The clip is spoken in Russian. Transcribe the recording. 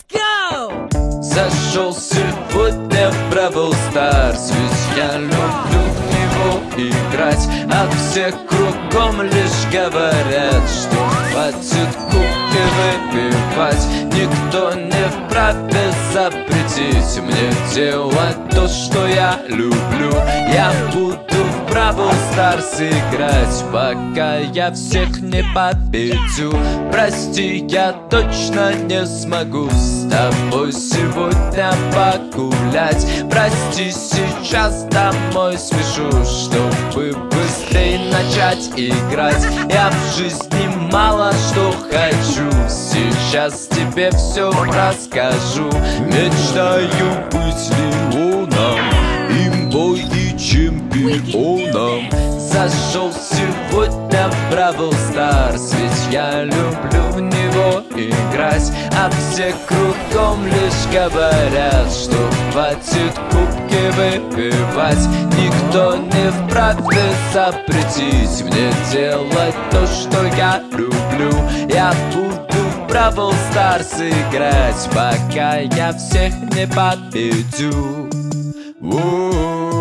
go! Зашел сегодня в Бравл Старс, ведь я люблю в него играть. А все кругом лишь говорят, что хватит кубки выпивать. Никто не вправе запретить мне делать то, что я люблю. Я буду в Бравл Старс играть, пока я всех не победю. Прости, я точно не смогу с тобой сегодня погулять. Прости, сейчас домой спешу, чтобы быстрее начать играть. Я в жизни мало что хочу, сейчас тебе все расскажу. Мечтаю быть Леоном, имбой и чемпионом. Зашел сегодня в Бравл Старс, ведь я люблю в него играть. А все кругом лишь говорят, что хватит кубки выпивать. Никто не вправе запретить мне делать то, что я люблю. Я буду в Бравл Старс играть, пока я всех не победю.